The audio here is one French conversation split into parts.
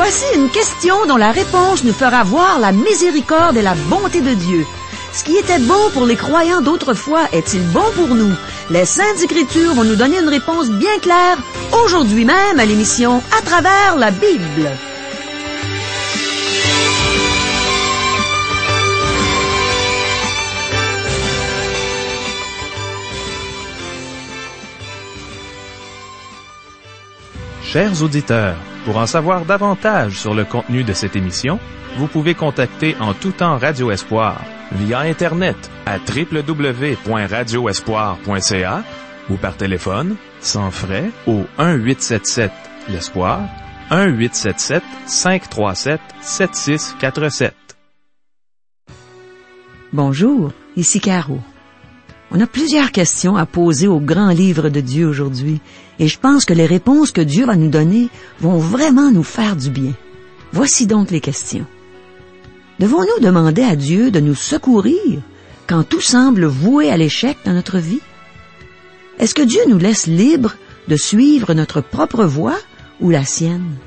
Voici une question dont la réponse nous fera voir la miséricorde et la bonté de Dieu. Ce qui était bon pour les croyants d'autrefois est-il bon pour nous? Les Saintes Écritures vont nous donner une réponse bien claire aujourd'hui même à l'émission À travers la Bible. Chers auditeurs, pour en savoir davantage sur le contenu de cette émission, vous pouvez contacter en tout temps Radio Espoir via Internet à www.radioespoir.ca ou par téléphone, sans frais, au 1-877-l'Espoir, 1-877-537-7647. Bonjour, ici Caro. On a plusieurs questions à poser au grand livre de Dieu aujourd'hui, et je pense que les réponses que Dieu va nous donner vont vraiment nous faire du bien. Voici donc les questions. Devons-nous demander à Dieu de nous secourir quand tout semble voué à l'échec dans notre vie? Est-ce que Dieu nous laisse libres de suivre notre propre voie ou la sienne?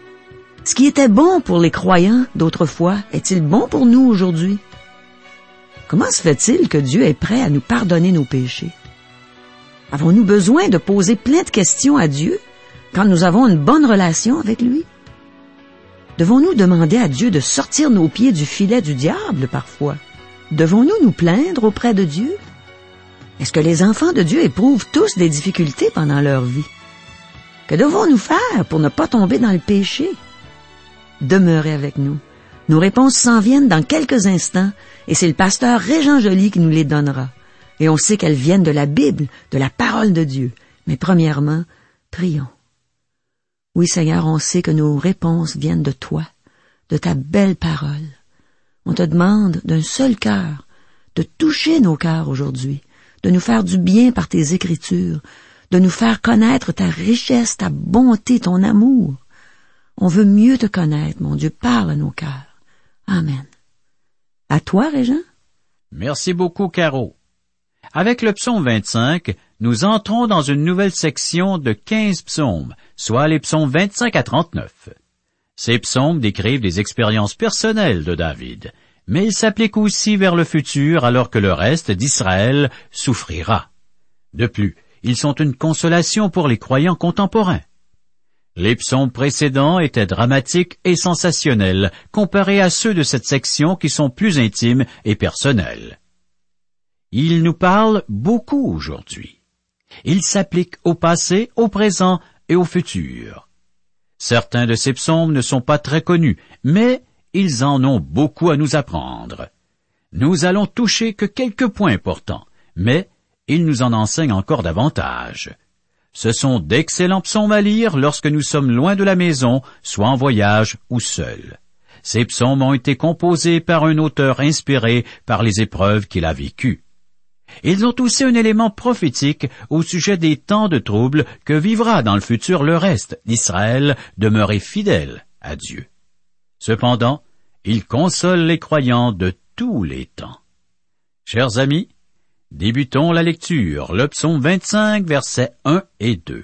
Ce qui était bon pour les croyants d'autrefois est-il bon pour nous aujourd'hui? Comment se fait-il que Dieu est prêt à nous pardonner nos péchés? Avons-nous besoin de poser plein de questions à Dieu quand nous avons une bonne relation avec lui? Devons-nous demander à Dieu de sortir nos pieds du filet du diable parfois? Devons-nous nous plaindre auprès de Dieu? Est-ce que les enfants de Dieu éprouvent tous des difficultés pendant leur vie? Que devons-nous faire pour ne pas tomber dans le péché? Demeurez avec nous. Nos réponses s'en viennent dans quelques instants et c'est le pasteur Régent Joly qui nous les donnera. Et on sait qu'elles viennent de la Bible, de la parole de Dieu. Mais premièrement, prions. Oui, Seigneur, on sait que nos réponses viennent de toi, de ta belle parole. On te demande d'un seul cœur de toucher nos cœurs aujourd'hui, de nous faire du bien par tes Écritures, de nous faire connaître ta richesse, ta bonté, ton amour. On veut mieux te connaître, mon Dieu, parle à nos cœurs. Amen. À toi, Régent. Merci beaucoup, Caro. Avec le psaume 25, nous entrons dans une nouvelle section de 15 psaumes, soit les psaumes 25 à 39. Ces psaumes décrivent des expériences personnelles de David, mais ils s'appliquent aussi vers le futur alors que le reste d'Israël souffrira. De plus, ils sont une consolation pour les croyants contemporains. Les psaumes précédents étaient dramatiques et sensationnels comparés à ceux de cette section qui sont plus intimes et personnels. Ils nous parlent beaucoup aujourd'hui. Ils s'appliquent au passé, au présent et au futur. Certains de ces psaumes ne sont pas très connus, mais ils en ont beaucoup à nous apprendre. Nous allons toucher que quelques points importants, mais ils nous en enseignent encore davantage. Ce sont d'excellents psaumes à lire lorsque nous sommes loin de la maison, soit en voyage ou seuls. Ces psaumes ont été composés par un auteur inspiré par les épreuves qu'il a vécues. Ils ont aussi un élément prophétique au sujet des temps de trouble que vivra dans le futur le reste d'Israël demeuré fidèle à Dieu. Cependant, ils consolent les croyants de tous les temps. Chers amis, débutons la lecture, le psaume 25, versets 1 et 2.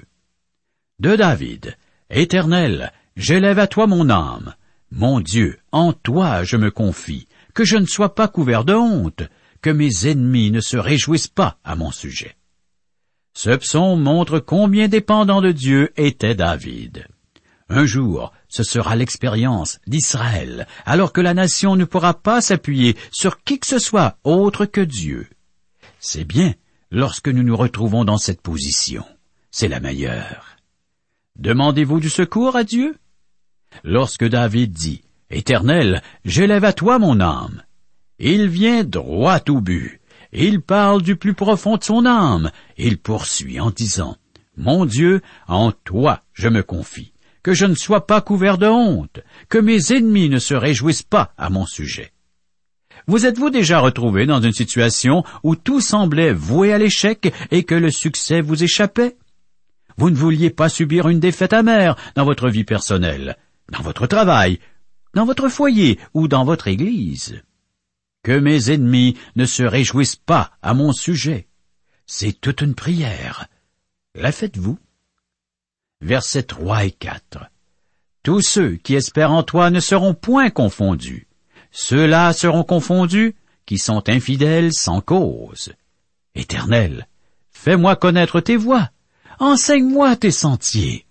De David, Éternel, j'élève à toi mon âme. Mon Dieu, en toi je me confie, que je ne sois pas couvert de honte, que mes ennemis ne se réjouissent pas à mon sujet. Ce psaume montre combien dépendant de Dieu était David. Un jour, ce sera l'expérience d'Israël, alors que la nation ne pourra pas s'appuyer sur qui que ce soit autre que Dieu. C'est bien lorsque nous nous retrouvons dans cette position. C'est la meilleure. Demandez-vous du secours à Dieu? Lorsque David dit « Éternel, j'élève à toi mon âme », il vient droit au but. Il parle du plus profond de son âme. Il poursuit en disant « Mon Dieu, en toi je me confie, que je ne sois pas couvert de honte, que mes ennemis ne se réjouissent pas à mon sujet. » Vous êtes-vous déjà retrouvé dans une situation où tout semblait voué à l'échec et que le succès vous échappait? Vous ne vouliez pas subir une défaite amère dans votre vie personnelle, dans votre travail, dans votre foyer ou dans votre église. Que mes ennemis ne se réjouissent pas à mon sujet. C'est toute une prière. La faites-vous? Versets 3 et 4. Tous ceux qui espèrent en toi ne seront point confondus. Ceux-là seront confondus qui sont infidèles sans cause. Éternel, fais-moi connaître tes voies. Enseigne-moi tes sentiers.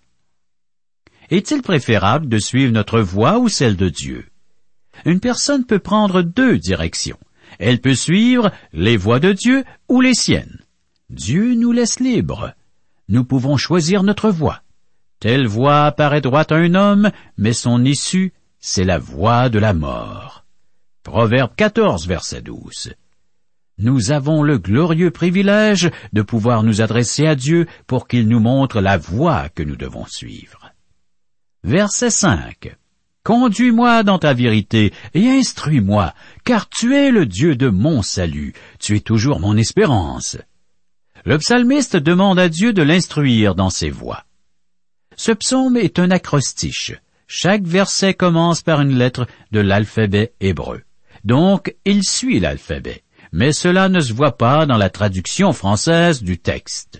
Est-il préférable de suivre notre voie ou celle de Dieu? Une personne peut prendre deux directions. Elle peut suivre les voies de Dieu ou les siennes. Dieu nous laisse libres. Nous pouvons choisir notre voie. Telle voie paraît droite à un homme, mais son issue, c'est la voie de la mort. Proverbe 14, verset 12. Nous avons le glorieux privilège de pouvoir nous adresser à Dieu pour qu'il nous montre la voie que nous devons suivre. Verset 5. Conduis-moi dans ta vérité et instruis-moi, car tu es le Dieu de mon salut, tu es toujours mon espérance. Le psalmiste demande à Dieu de l'instruire dans ses voies. Ce psaume est un acrostiche. Chaque verset commence par une lettre de l'alphabet hébreu. Donc, il suit l'alphabet, mais cela ne se voit pas dans la traduction française du texte.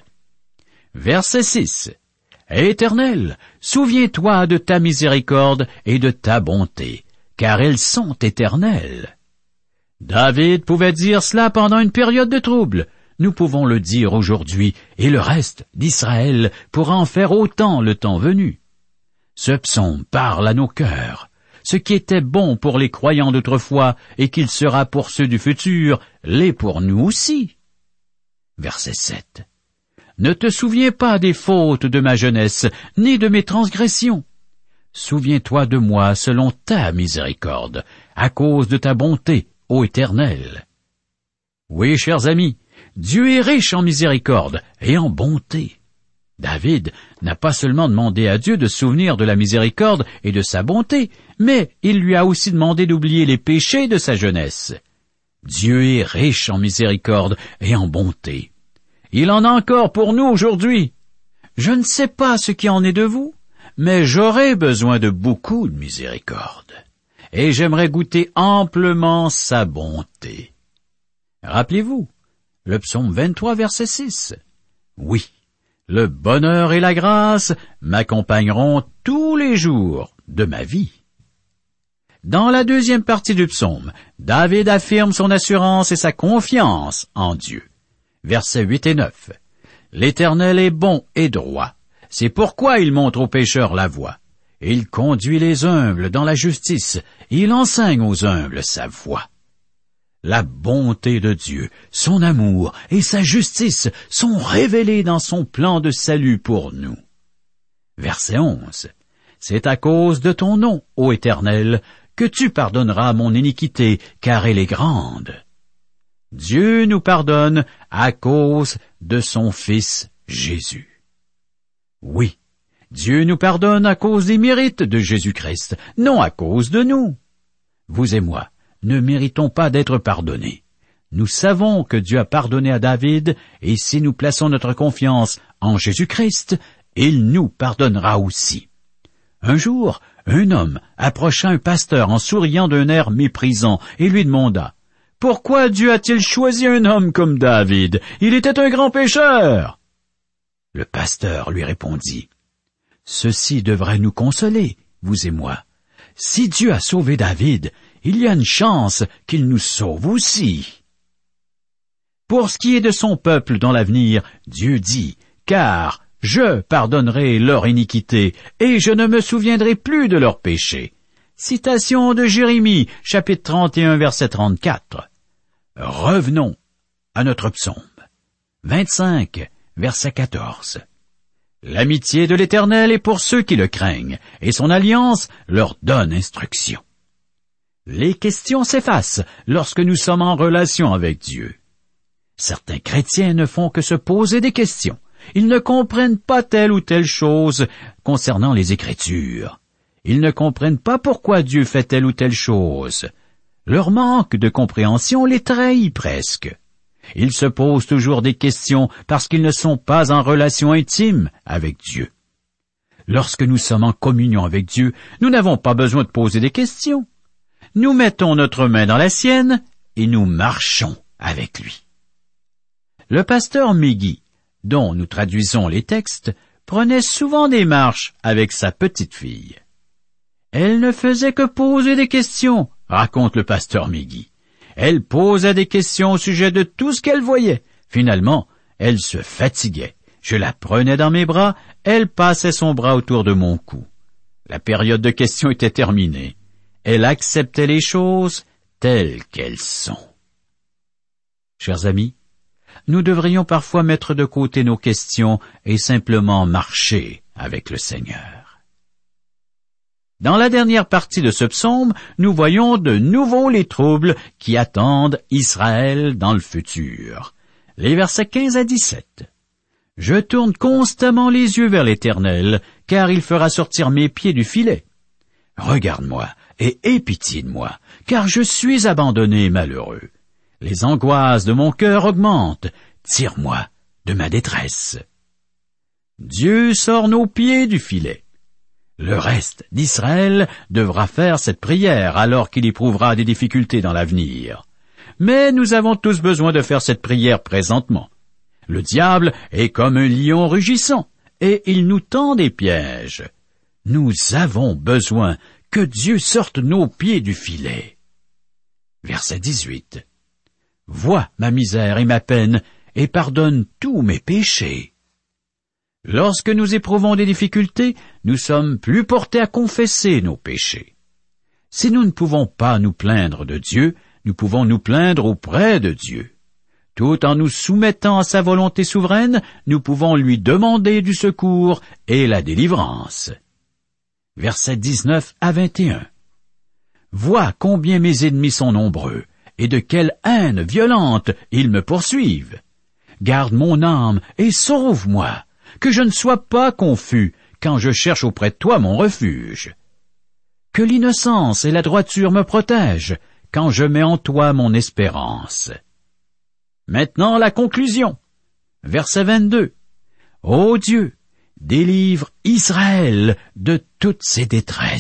Verset 6. Éternel, souviens-toi de ta miséricorde et de ta bonté, car elles sont éternelles. David pouvait dire cela pendant une période de trouble. Nous pouvons le dire aujourd'hui, et le reste d'Israël pourra en faire autant le temps venu. Ce psaume parle à nos cœurs. Ce qui était bon pour les croyants d'autrefois et qu'il sera pour ceux du futur, l'est pour nous aussi. Verset 7. Ne te souviens pas des fautes de ma jeunesse, ni de mes transgressions. Souviens-toi de moi selon ta miséricorde, à cause de ta bonté, ô Éternel. Oui, chers amis, Dieu est riche en miséricorde et en bonté. David n'a pas seulement demandé à Dieu de se souvenir de la miséricorde et de sa bonté, mais il lui a aussi demandé d'oublier les péchés de sa jeunesse. Dieu est riche en miséricorde et en bonté. Il en a encore pour nous aujourd'hui. Je ne sais pas ce qui en est de vous, mais j'aurai besoin de beaucoup de miséricorde, et j'aimerais goûter amplement sa bonté. Rappelez-vous, le psaume 23, verset 6. Oui, le bonheur et la grâce m'accompagneront tous les jours de ma vie. Dans la deuxième partie du psaume, David affirme son assurance et sa confiance en Dieu. Versets 8 et 9. L'Éternel est bon et droit. C'est pourquoi il montre aux pécheurs la voie. Il conduit les humbles dans la justice. Il enseigne aux humbles sa voie. La bonté de Dieu, son amour et sa justice sont révélés dans son plan de salut pour nous. Verset 11. C'est à cause de ton nom, ô Éternel, que tu pardonneras mon iniquité, car elle est grande. Dieu nous pardonne à cause de son Fils Jésus. Oui, Dieu nous pardonne à cause des mérites de Jésus-Christ, non à cause de nous. Vous et moi ne méritons pas d'être pardonnés. Nous savons que Dieu a pardonné à David, et si nous plaçons notre confiance en Jésus-Christ, il nous pardonnera aussi. Un jour, un homme approcha un pasteur en souriant d'un air méprisant et lui demanda « Pourquoi Dieu a-t-il choisi un homme comme David? Il était un grand pécheur. » Le pasteur lui répondit « Ceci devrait nous consoler, vous et moi. Si Dieu a sauvé David, il y a une chance qu'il nous sauve aussi. » Pour ce qui est de son peuple dans l'avenir, Dieu dit « Car je pardonnerai leur iniquité, et je ne me souviendrai plus de leurs péchés. » Citation de Jérémie, chapitre 31, verset 34. Revenons à notre psaume. 25, verset 14. L'amitié de l'Éternel est pour ceux qui le craignent, et son alliance leur donne instruction. Les questions s'effacent lorsque nous sommes en relation avec Dieu. Certains chrétiens ne font que se poser des questions. Ils ne comprennent pas telle ou telle chose concernant les Écritures. Ils ne comprennent pas pourquoi Dieu fait telle ou telle chose. Leur manque de compréhension les trahit presque. Ils se posent toujours des questions parce qu'ils ne sont pas en relation intime avec Dieu. Lorsque nous sommes en communion avec Dieu, nous n'avons pas besoin de poser des questions. Nous mettons notre main dans la sienne et nous marchons avec lui. Le pasteur Meggy, dont nous traduisons les textes, prenait souvent des marches avec sa petite fille. Elle ne faisait que poser des questions, raconte le pasteur Miggy. Elle posait des questions au sujet de tout ce qu'elle voyait. Finalement, elle se fatiguait. Je la prenais dans mes bras, elle passait son bras autour de mon cou. La période de questions était terminée. Elle acceptait les choses telles qu'elles sont. Chers amis, nous devrions parfois mettre de côté nos questions et simplement marcher avec le Seigneur. Dans la dernière partie de ce psaume, nous voyons de nouveau les troubles qui attendent Israël dans le futur. Les versets 15 à 17. « Je tourne constamment les yeux vers l'Éternel, car il fera sortir mes pieds du filet. Regarde-moi et aie pitié de moi, car je suis abandonné et malheureux. Les angoisses de mon cœur augmentent. Tire-moi de ma détresse. » Dieu sort nos pieds du filet. Le reste d'Israël devra faire cette prière alors qu'il éprouvera des difficultés dans l'avenir. Mais nous avons tous besoin de faire cette prière présentement. Le diable est comme un lion rugissant, et il nous tend des pièges. Nous avons besoin que Dieu sorte nos pieds du filet. Verset 18. « Vois ma misère et ma peine, et pardonne tous mes péchés. » Lorsque nous éprouvons des difficultés, nous sommes plus portés à confesser nos péchés. Si nous ne pouvons pas nous plaindre de Dieu, nous pouvons nous plaindre auprès de Dieu. Tout en nous soumettant à sa volonté souveraine, nous pouvons lui demander du secours et la délivrance. Versets 19 à 21. « Vois combien mes ennemis sont nombreux, et de quelle haine violente ils me poursuivent. Garde mon âme et sauve-moi, que je ne sois pas confus quand je cherche auprès de toi mon refuge. Que l'innocence et la droiture me protègent quand je mets en toi mon espérance. » Maintenant la conclusion. Verset 22. « Ô Dieu, délivre Israël de toutes ses détresses. »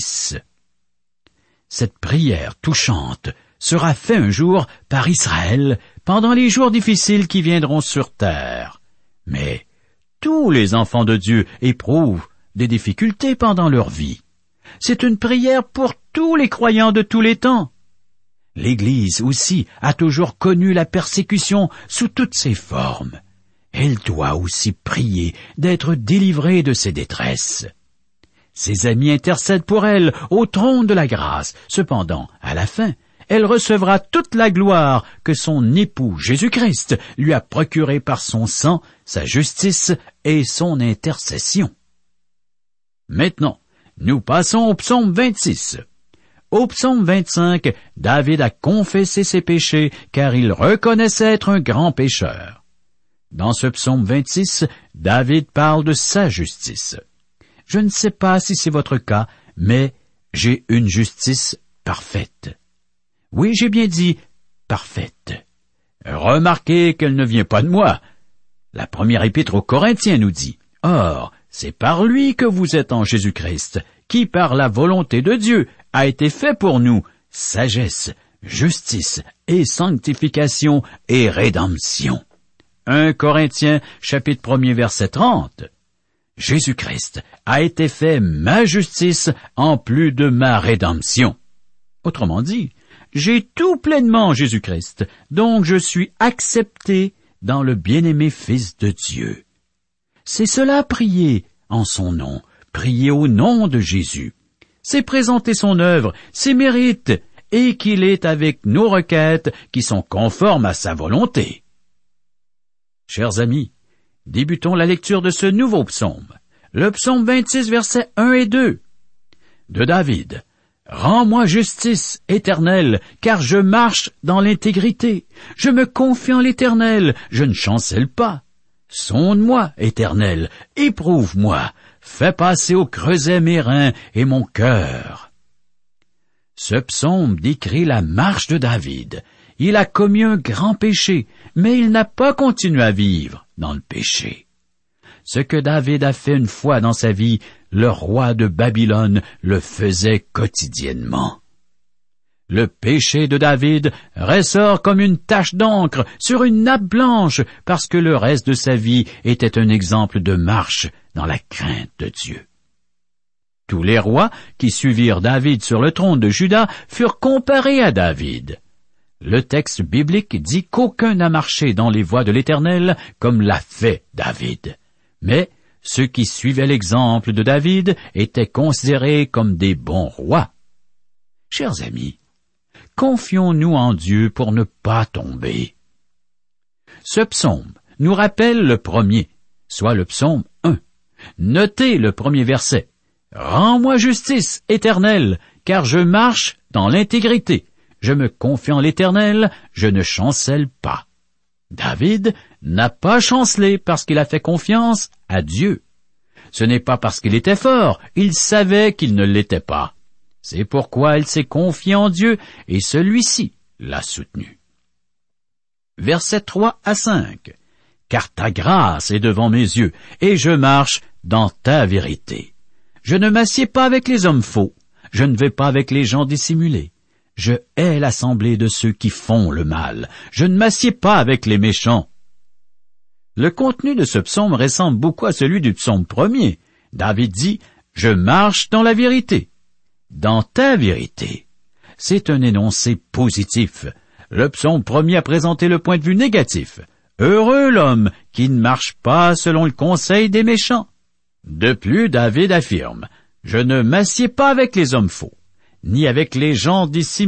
Cette prière touchante sera faite un jour par Israël pendant les jours difficiles qui viendront sur terre. Mais tous les enfants de Dieu éprouvent des difficultés pendant leur vie. C'est une prière pour tous les croyants de tous les temps. L'Église aussi a toujours connu la persécution sous toutes ses formes. Elle doit aussi prier d'être délivrée de ses détresses. Ses amis intercèdent pour elle au trône de la grâce. Cependant, à la fin, elle recevra toute la gloire que son époux Jésus-Christ lui a procurée par son sang, sa justice et son intercession. Maintenant, nous passons au psaume 26. Au psaume 25, David a confessé ses péchés car il reconnaissait être un grand pécheur. Dans ce psaume 26, David parle de sa justice. Je ne sais pas si c'est votre cas, mais j'ai une justice parfaite. Oui, j'ai bien dit parfaite. Remarquez qu'elle ne vient pas de moi. La première épître aux Corinthiens nous dit, « Or, c'est par lui que vous êtes en Jésus-Christ, qui par la volonté de Dieu a été fait pour nous sagesse, justice et sanctification et rédemption. » 1 Corinthiens, chapitre 1er, verset 30. Jésus-Christ a été fait ma justice en plus de ma rédemption. Autrement dit, j'ai tout pleinement en Jésus-Christ, donc je suis accepté dans le bien-aimé Fils de Dieu. C'est cela prier en son nom, prier au nom de Jésus. C'est présenter son œuvre, ses mérites, et qu'il est avec nos requêtes qui sont conformes à sa volonté. Chers amis, débutons la lecture de ce nouveau psaume. Le psaume 26, versets 1 et 2. De David. « Rends-moi justice, Éternel, car je marche dans l'intégrité. Je me confie en l'Éternel, je ne chancelle pas. Sonde-moi, Éternel, éprouve-moi. Fais passer au creuset mes reins et mon cœur. » Ce psaume décrit la marche de David. Il a commis un grand péché, mais il n'a pas continué à vivre dans le péché. Ce que David a fait une fois dans sa vie, le roi de Babylone le faisait quotidiennement. Le péché de David ressort comme une tache d'encre sur une nappe blanche parce que le reste de sa vie était un exemple de marche dans la crainte de Dieu. Tous les rois qui suivirent David sur le trône de Juda furent comparés à David. Le texte biblique dit qu'aucun n'a marché dans les voies de l'Éternel comme l'a fait David. Mais ceux qui suivaient l'exemple de David étaient considérés comme des bons rois. Chers amis, confions-nous en Dieu pour ne pas tomber. Ce psaume nous rappelle le premier, soit le psaume 1. Notez le premier verset. « Rends-moi justice, Éternel, car je marche dans l'intégrité. Je me confie en l'Éternel, je ne chancelle pas. » David n'a pas chancelé parce qu'il a fait confiance à Dieu. Ce n'est pas parce qu'il était fort, il savait qu'il ne l'était pas. C'est pourquoi il s'est confié en Dieu et celui-ci l'a soutenu. Versets 3 à 5. « Car ta grâce est devant mes yeux, et je marche dans ta vérité. Je ne m'assieds pas avec les hommes faux, je ne vais pas avec les gens dissimulés. Je hais l'assemblée de ceux qui font le mal, je ne m'assieds pas avec les méchants. » Le contenu de ce psaume ressemble beaucoup à celui du psaume 1er. David dit « Je marche dans la vérité. » Dans ta vérité. C'est un énoncé positif. Le psaume 1er a présenté le point de vue négatif. Heureux l'homme qui ne marche pas selon le conseil des méchants. De plus, David affirme, « Je ne m'assieds pas avec les hommes faux, ni avec les gens dissimulés. »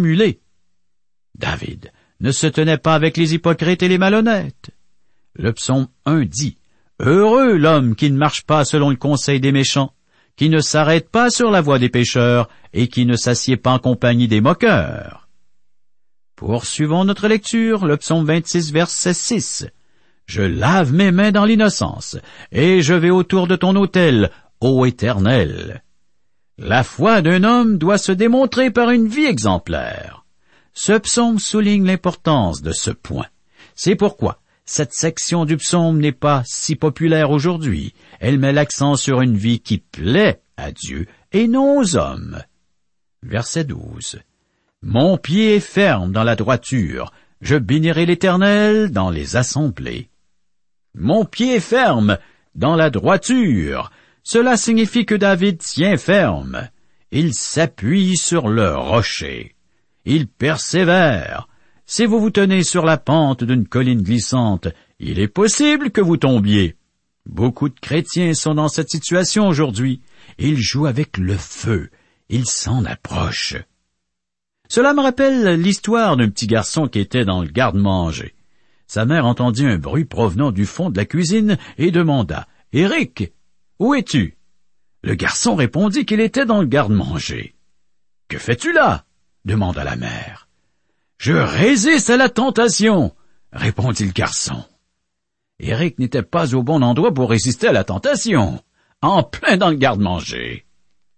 David ne se tenait pas avec les hypocrites et les malhonnêtes. Le psaume 1 dit, « Heureux l'homme qui ne marche pas selon le conseil des méchants, qui ne s'arrête pas sur la voie des pécheurs et qui ne s'assied pas en compagnie des moqueurs. » Poursuivons notre lecture, le psaume 26, verset 6. « Je lave mes mains dans l'innocence, et je vais autour de ton autel, ô Éternel. » La foi d'un homme doit se démontrer par une vie exemplaire. Ce psaume souligne l'importance de ce point. C'est pourquoi cette section du psaume n'est pas si populaire aujourd'hui. Elle met l'accent sur une vie qui plaît à Dieu et non aux hommes. Verset 12. « Mon pied est ferme dans la droiture, je bénirai l'Éternel dans les assemblées. » Mon pied est ferme dans la droiture. Cela signifie que David tient ferme. Il s'appuie sur le rocher. Il persévère. Si vous vous tenez sur la pente d'une colline glissante, il est possible que vous tombiez. Beaucoup de chrétiens sont dans cette situation aujourd'hui. Ils jouent avec le feu. Ils s'en approchent. Cela me rappelle l'histoire d'un petit garçon qui était dans le garde-manger. Sa mère entendit un bruit provenant du fond de la cuisine et demanda « Éric, où es-tu » Le garçon répondit qu'il était dans le garde-manger. « Que fais-tu là » demanda la mère. « Je résiste à la tentation » répondit le garçon. Éric n'était pas au bon endroit pour résister à la tentation, en plein dans le garde-manger.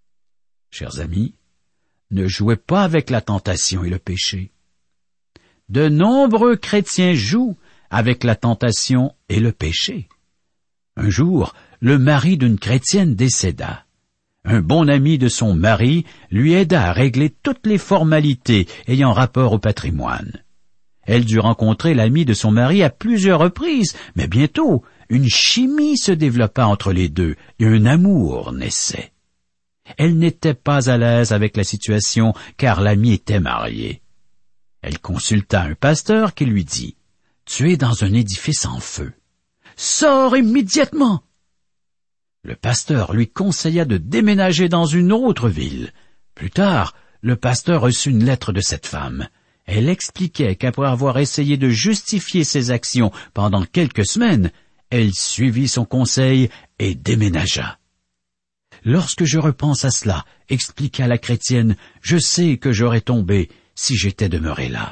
Chers amis, ne jouez pas avec la tentation et le péché. De nombreux chrétiens jouent avec la tentation et le péché. Un jour, le mari d'une chrétienne décéda. Un bon ami de son mari lui aida à régler toutes les formalités ayant rapport au patrimoine. Elle dut rencontrer l'ami de son mari à plusieurs reprises, mais bientôt, une chimie se développa entre les deux et un amour naissait. Elle n'était pas à l'aise avec la situation car l'ami était marié. Elle consulta un pasteur qui lui dit « Tu es dans un édifice en feu. Sors immédiatement !» Le pasteur lui conseilla de déménager dans une autre ville. Plus tard, le pasteur reçut une lettre de cette femme. Elle expliquait qu'après avoir essayé de justifier ses actions pendant quelques semaines, elle suivit son conseil et déménagea. « Lorsque je repense à cela, expliqua la chrétienne, je sais que j'aurais tombé si j'étais demeuré là. »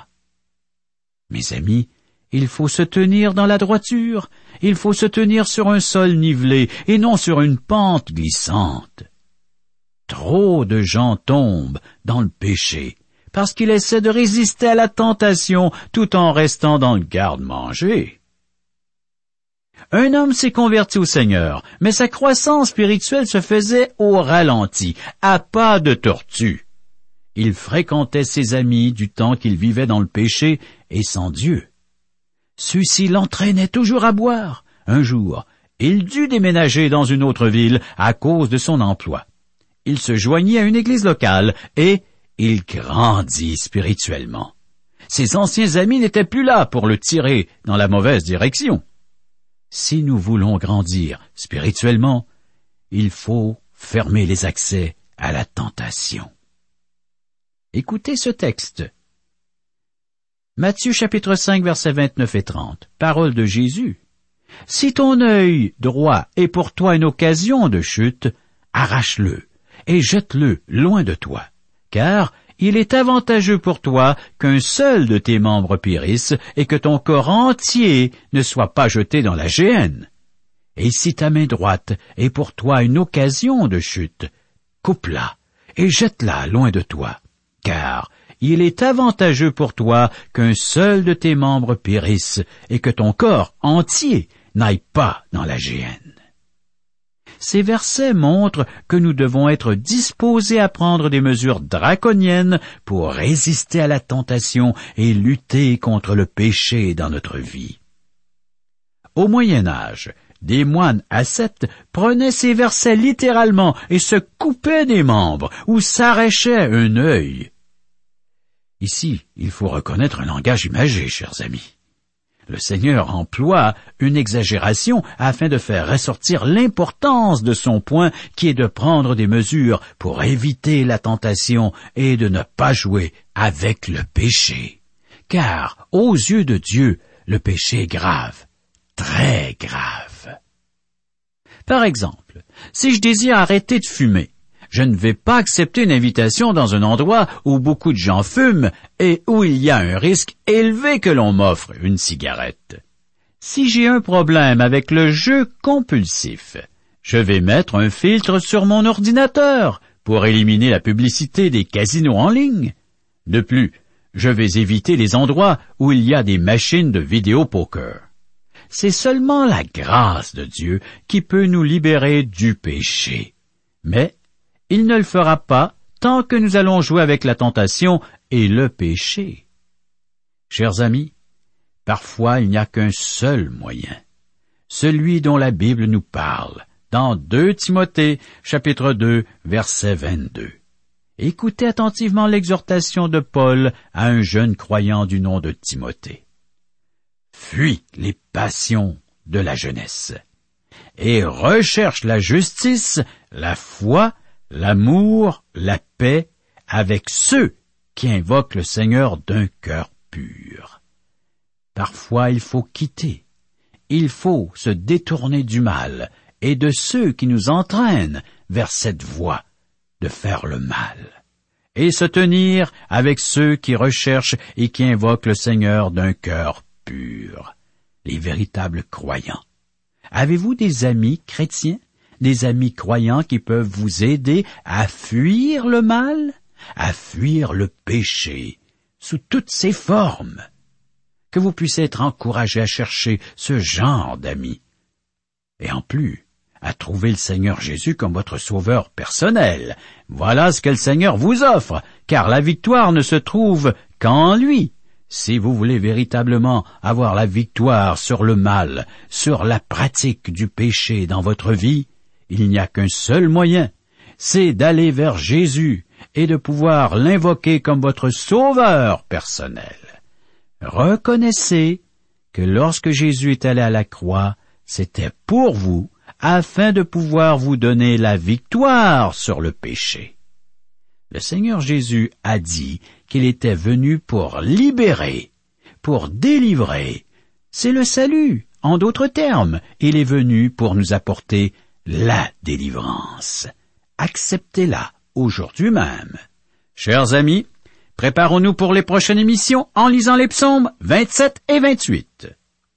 Mes amis, il faut se tenir dans la droiture, il faut se tenir sur un sol nivelé et non sur une pente glissante. Trop de gens tombent dans le péché parce qu'ils essaient de résister à la tentation tout en restant dans le garde-manger. Un homme s'est converti au Seigneur, mais sa croissance spirituelle se faisait au ralenti, à pas de tortue. Il fréquentait ses amis du temps qu'il vivait dans le péché et sans Dieu. Ceux-ci l'entraînaient toujours à boire. Un jour, il dut déménager dans une autre ville à cause de son emploi. il se joignit à une église locale et il grandit spirituellement. Ses anciens amis n'étaient plus là pour le tirer dans la mauvaise direction. Si nous voulons grandir spirituellement, il faut fermer les accès à la tentation. Écoutez ce texte. Matthieu chapitre 5 versets 29 et 30. Parole de Jésus. Si ton œil droit est pour toi une occasion de chute, arrache-le et jette-le loin de toi, car il est avantageux pour toi qu'un seul de tes membres périsse et que ton corps entier ne soit pas jeté dans la géhenne. Et si ta main droite est pour toi une occasion de chute, coupe-la et jette-la loin de toi, car il est avantageux pour toi qu'un seul de tes membres périsse et que ton corps entier n'aille pas dans la géhenne. Ces versets montrent que nous devons être disposés à prendre des mesures draconiennes pour résister à la tentation et lutter contre le péché dans notre vie. Au Moyen Âge, des moines ascètes prenaient ces versets littéralement et se coupaient des membres ou s'arrachaient un œil. Ici, il faut reconnaître un langage imagé, chers amis. Le Seigneur emploie une exagération afin de faire ressortir l'importance de son point qui est de prendre des mesures pour éviter la tentation et de ne pas jouer avec le péché. Car, aux yeux de Dieu, le péché est grave, très grave. Par exemple, si je désire arrêter de fumer, je ne vais pas accepter une invitation dans un endroit où beaucoup de gens fument et où il y a un risque élevé que l'on m'offre une cigarette. Si j'ai un problème avec le jeu compulsif, je vais mettre un filtre sur mon ordinateur pour éliminer la publicité des casinos en ligne. De plus, je vais éviter les endroits où il y a des machines de vidéo-poker. C'est seulement la grâce de Dieu qui peut nous libérer du péché. Mais il ne le fera pas tant que nous allons jouer avec la tentation et le péché. Chers amis, parfois il n'y a qu'un seul moyen, celui dont la Bible nous parle, dans 2 Timothée, chapitre 2, verset 22. Écoutez attentivement l'exhortation de Paul à un jeune croyant du nom de Timothée. Fuis les passions de la jeunesse et recherche la justice, la foi, l'amour, la paix, avec ceux qui invoquent le Seigneur d'un cœur pur. Parfois il faut quitter, il faut se détourner du mal et de ceux qui nous entraînent vers cette voie de faire le mal, et se tenir avec ceux qui recherchent et qui invoquent le Seigneur d'un cœur pur, les véritables croyants. Avez-vous des amis chrétiens? Des amis croyants qui peuvent vous aider à fuir le mal, à fuir le péché, sous toutes ses formes. Que vous puissiez être encouragés à chercher ce genre d'amis. Et en plus, à trouver le Seigneur Jésus comme votre sauveur personnel. Voilà ce que le Seigneur vous offre, car la victoire ne se trouve qu'en lui. Si vous voulez véritablement avoir la victoire sur le mal, sur la pratique du péché dans votre vie, il n'y a qu'un seul moyen, c'est d'aller vers Jésus et de pouvoir l'invoquer comme votre sauveur personnel. Reconnaissez que lorsque Jésus est allé à la croix, c'était pour vous, afin de pouvoir vous donner la victoire sur le péché. Le Seigneur Jésus a dit qu'il était venu pour libérer, pour délivrer. C'est le salut. En d'autres termes, il est venu pour nous apporter la délivrance. Acceptez-la aujourd'hui même. Chers amis, préparons-nous pour les prochaines émissions en lisant les psaumes 27 et 28.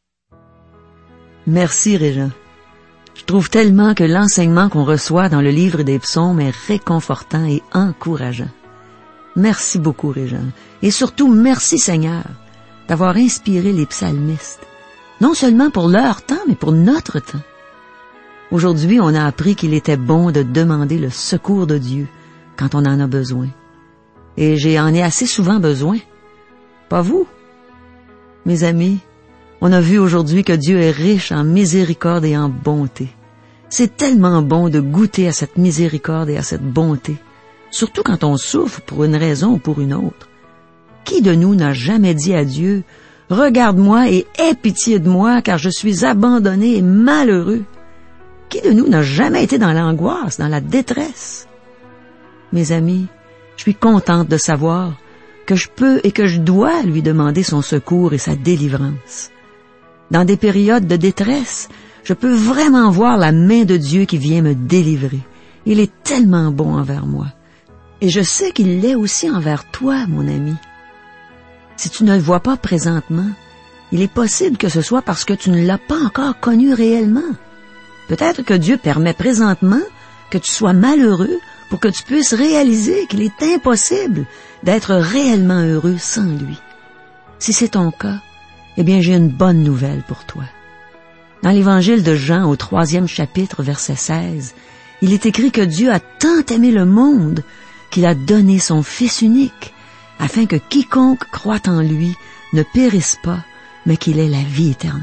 Merci, Régent. Je trouve tellement que l'enseignement qu'on reçoit dans le livre des psaumes est réconfortant et encourageant. Merci beaucoup, Régent. Et surtout, merci, Seigneur, d'avoir inspiré les psalmistes. Non seulement pour leur temps, mais pour notre temps. Aujourd'hui, on a appris qu'il était bon de demander le secours de Dieu quand on en a besoin. Et j'en ai assez souvent besoin. Pas vous? Mes amis, on a vu aujourd'hui que Dieu est riche en miséricorde et en bonté. C'est tellement bon de goûter à cette miséricorde et à cette bonté, surtout quand on souffre pour une raison ou pour une autre. Qui de nous n'a jamais dit à Dieu, « Regarde-moi et aie pitié de moi, car je suis abandonné et malheureux. » Qui de nous n'a jamais été dans l'angoisse, dans la détresse? Mes amis, je suis contente de savoir que je peux et que je dois lui demander son secours et sa délivrance. Dans des périodes de détresse, je peux vraiment voir la main de Dieu qui vient me délivrer. Il est tellement bon envers moi. Et je sais qu'il l'est aussi envers toi, mon ami. Si tu ne le vois pas présentement, il est possible que ce soit parce que tu ne l'as pas encore connu réellement. Peut-être que Dieu permet présentement que tu sois malheureux pour que tu puisses réaliser qu'il est impossible d'être réellement heureux sans lui. Si c'est ton cas, eh bien j'ai une bonne nouvelle pour toi. Dans l'évangile de Jean, au 3e chapitre, verset 16, il est écrit que Dieu a tant aimé le monde qu'il a donné son Fils unique, afin que quiconque croit en lui ne périsse pas, mais qu'il ait la vie éternelle.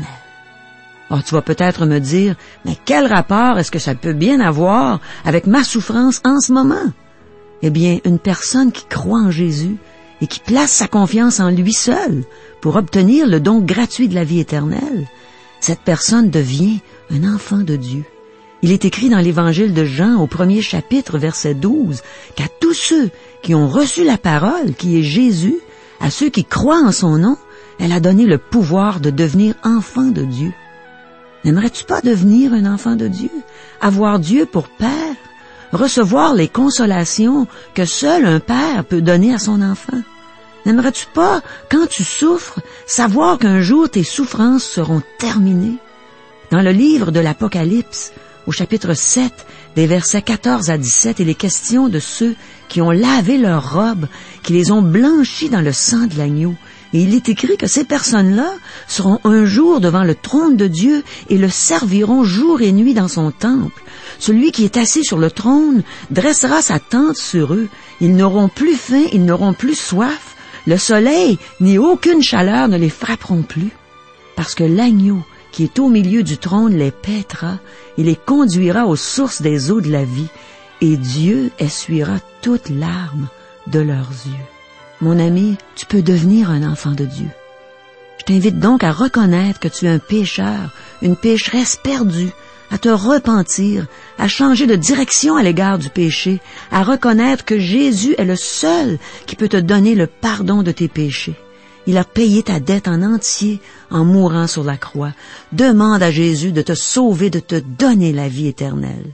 Or, tu vas peut-être me dire, mais quel rapport est-ce que ça peut bien avoir avec ma souffrance en ce moment? Eh bien, une personne qui croit en Jésus et qui place sa confiance en lui seul pour obtenir le don gratuit de la vie éternelle, cette personne devient un enfant de Dieu. Il est écrit dans l'évangile de Jean, au 1er chapitre, verset 12, qu'à tous ceux qui ont reçu la parole, qui est Jésus, à ceux qui croient en son nom, elle a donné le pouvoir de devenir enfant de Dieu. N'aimerais-tu pas devenir un enfant de Dieu, avoir Dieu pour Père, recevoir les consolations que seul un père peut donner à son enfant? N'aimerais-tu pas, quand tu souffres, savoir qu'un jour tes souffrances seront terminées? Dans le livre de l'Apocalypse, au chapitre 7, des versets 14 à 17, il est question de ceux qui ont lavé leurs robes, qui les ont blanchies dans le sang de l'agneau. Et il est écrit que ces personnes-là seront un jour devant le trône de Dieu et le serviront jour et nuit dans son temple. Celui qui est assis sur le trône dressera sa tente sur eux. Ils n'auront plus faim, ils n'auront plus soif. Le soleil ni aucune chaleur ne les frapperont plus. Parce que l'agneau qui est au milieu du trône les paîtra et les conduira aux sources des eaux de la vie. Et Dieu essuiera toute larme de leurs yeux. Mon ami, tu peux devenir un enfant de Dieu. Je t'invite donc à reconnaître que tu es un pécheur, une pécheresse perdue, à te repentir, à changer de direction à l'égard du péché, à reconnaître que Jésus est le seul qui peut te donner le pardon de tes péchés. Il a payé ta dette en entier en mourant sur la croix. Demande à Jésus de te sauver, de te donner la vie éternelle.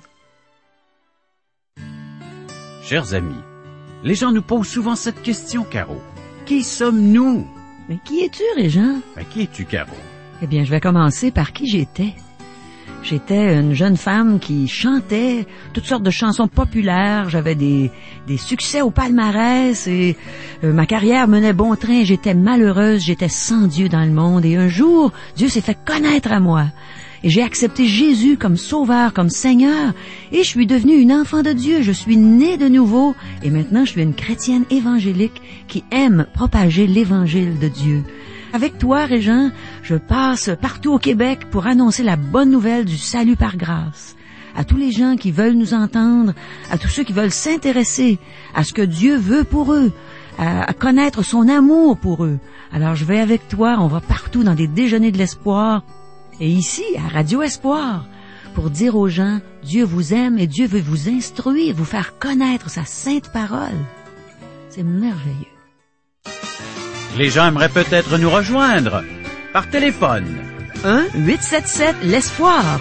Chers amis, les gens nous posent souvent cette question, Caro. Qui sommes-nous? Mais qui es-tu, Régent? Qui es-tu, Caro? Eh bien, je vais commencer par qui j'étais. J'étais une jeune femme qui chantait toutes sortes de chansons populaires. J'avais des succès au palmarès et ma carrière menait bon train. J'étais malheureuse, j'étais sans Dieu dans le monde. Et un jour, Dieu s'est fait connaître à moi. Et j'ai accepté Jésus comme sauveur, comme Seigneur. Et je suis devenue une enfant de Dieu. Je suis née de nouveau. Et maintenant, je suis une chrétienne évangélique qui aime propager l'évangile de Dieu. Avec toi, Régent, je passe partout au Québec pour annoncer la bonne nouvelle du salut par grâce. À tous les gens qui veulent nous entendre, à tous ceux qui veulent s'intéresser à ce que Dieu veut pour eux, à connaître son amour pour eux. Alors je vais avec toi, on va partout dans des déjeuners de l'espoir. Et ici, à Radio Espoir, pour dire aux gens, Dieu vous aime et Dieu veut vous instruire, vous faire connaître sa sainte parole. C'est merveilleux. Les gens aimeraient peut-être nous rejoindre par téléphone. 1-877-l'Espoir.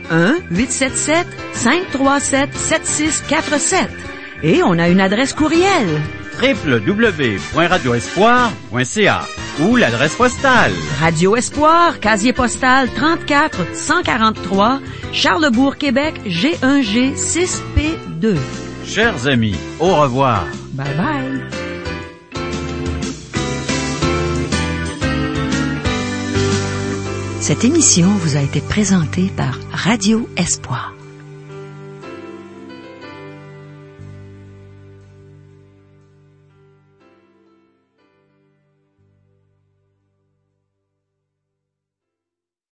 1-877-537-7647. Et on a une adresse courriel. www.radioespoir.ca ou l'adresse postale. Radio Espoir, casier postal 34 143, Charlesbourg, Québec, G1G 6P2. Chers amis, au revoir. Bye bye. Cette émission vous a été présentée par Radio Espoir.